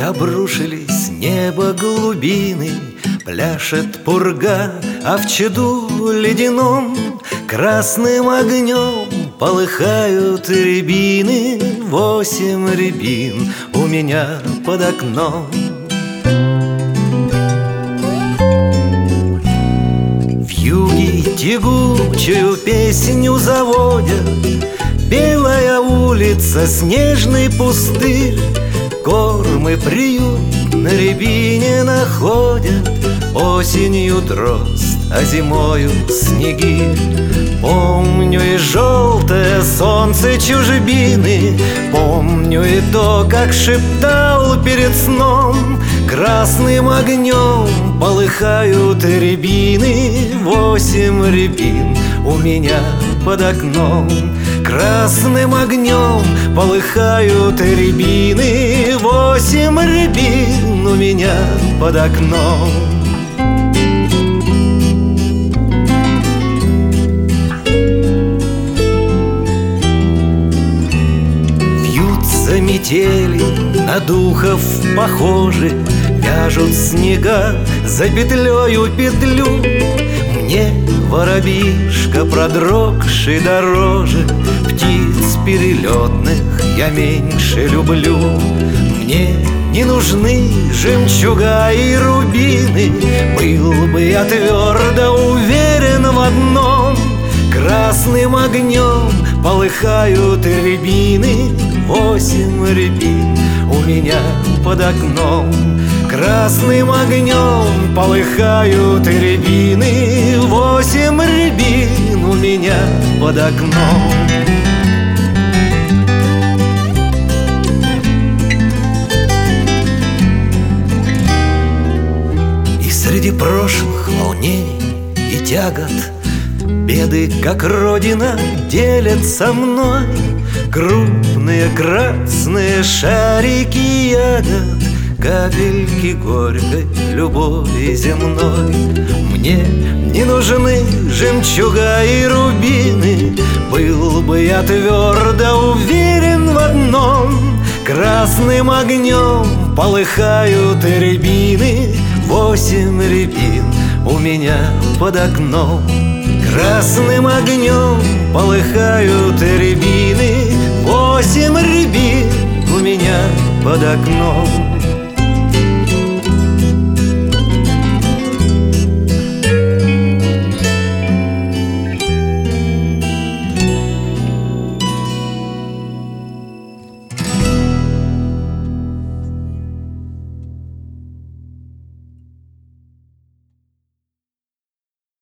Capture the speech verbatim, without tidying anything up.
обрушились небо глубины, пляшет пурга, а в чаду ледяном красным огнем полыхают рябины. Восемь рябин у меня под окном. Вьюги тягучую песню заводят, белая улица, снежный пустырь. Корм и приют на рябине находят, осенью дрозд, а зимою снегирь. Помню и желтое солнце чужбины, помню и то, как шептал перед сном. Красным огнем полыхают рябины. Восемь рябин у меня под окном. Красным огнем полыхают рябины. Восемь рябин у меня под окном. Вьются метели, на духов похожи, вяжут снега за петлею петлю. Мне воробишка продрогший дороже, птиц перелетных я меньше люблю. Мне не нужны жемчуга и рубины, был бы я твердо уверен в одном. Красным огнем полыхают рябины. Восемь рябин у меня под окном. Красным огнем полыхают рябины. Восемь рябин у меня под окном. И среди прошлых волнений и тягот беды, как родина, делят со мной. Крупные красные шарики ягод, капельки горькой любови земной. Мне не нужны жемчуга и рубины, был бы я твердо уверен в одном. Красным огнем полыхают рябины. Восемь рябин у меня под окном. Красным огнем полыхают рябины. Восемь рябин у меня под окном.